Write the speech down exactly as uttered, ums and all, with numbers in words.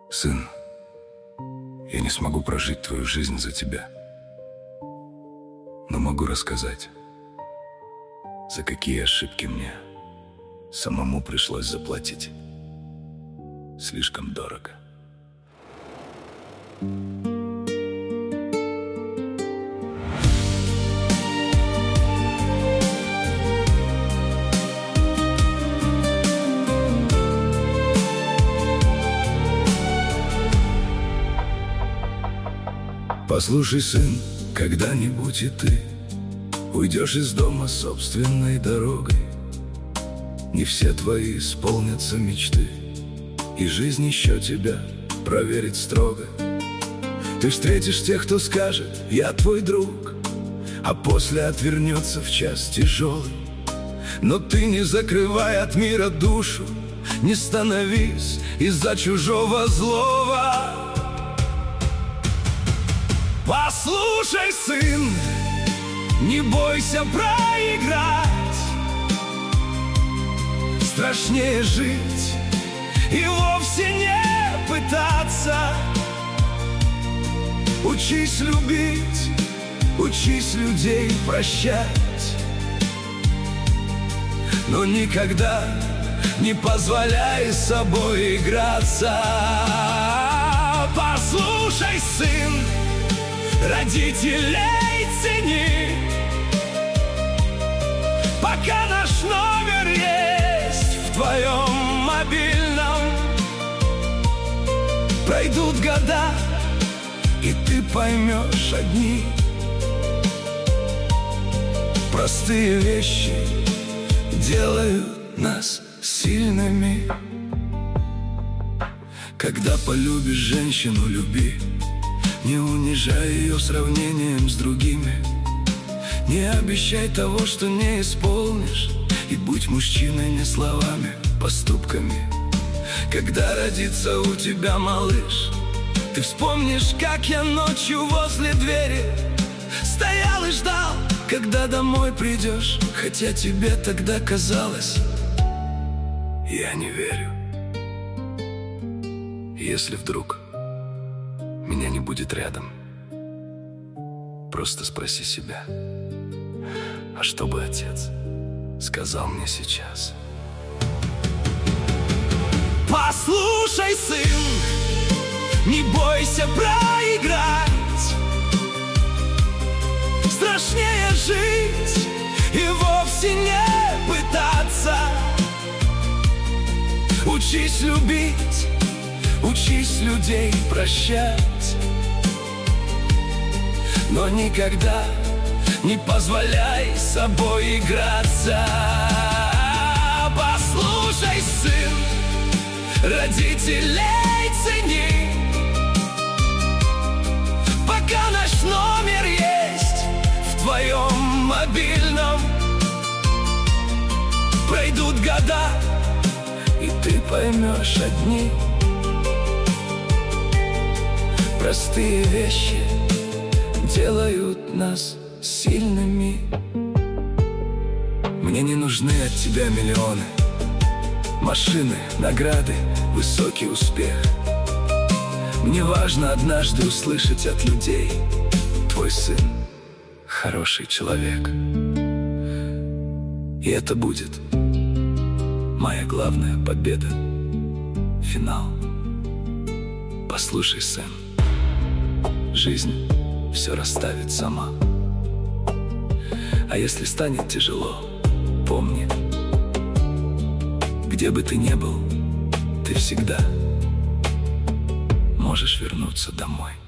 Сын, я не смогу прожить твою жизнь за тебя, но могу рассказать, за какие ошибки мне самому пришлось заплатить слишком дорого. Послушай, сын, когда-нибудь и ты уйдешь из дома собственной дорогой. Не все твои исполнятся мечты, и жизнь еще тебя проверит строго. Ты встретишь тех, кто скажет: я твой друг, а после отвернется в час тяжелый. Но ты не закрывай от мира душу, не становись из-за чужого злого. Послушай, сын, не бойся проиграть. Страшнее жить и вовсе не пытаться. Учись любить, учись людей прощать, но никогда не позволяй с собой играться. Послушай, сын, родителей цени, пока наш номер есть в твоем мобильном. Пройдут года, и ты поймешь одни простые вещи делают нас сильными. Когда полюбишь женщину, люби, не унижай ее сравнением с другими. Не обещай того, что не исполнишь, и будь мужчиной не словами, поступками. Когда родится у тебя малыш, ты вспомнишь, как я ночью возле двери стоял и ждал, когда домой придешь, хотя тебе тогда казалось: я не верю. Если вдруг меня не будет рядом, просто спроси себя: а что бы отец сказал мне сейчас? Послушай, сын, не бойся проиграть. Страшнее жить и вовсе не пытаться. Учись любить, учись людей прощать, но никогда не позволяй с собой играться. Послушай, сын, родителей цени, пока наш номер есть в твоем мобильном. Пройдут года, и ты поймешь одни простые вещи делают нас сильными. Мне не нужны от тебя миллионы, машины, награды, высокий успех. Мне важно однажды услышать от людей: твой сын хороший человек. И это будет моя главная победа, финал. Послушай, сын, жизнь все расставит сама. А если станет тяжело, помни, где бы ты ни был, ты всегда можешь вернуться домой.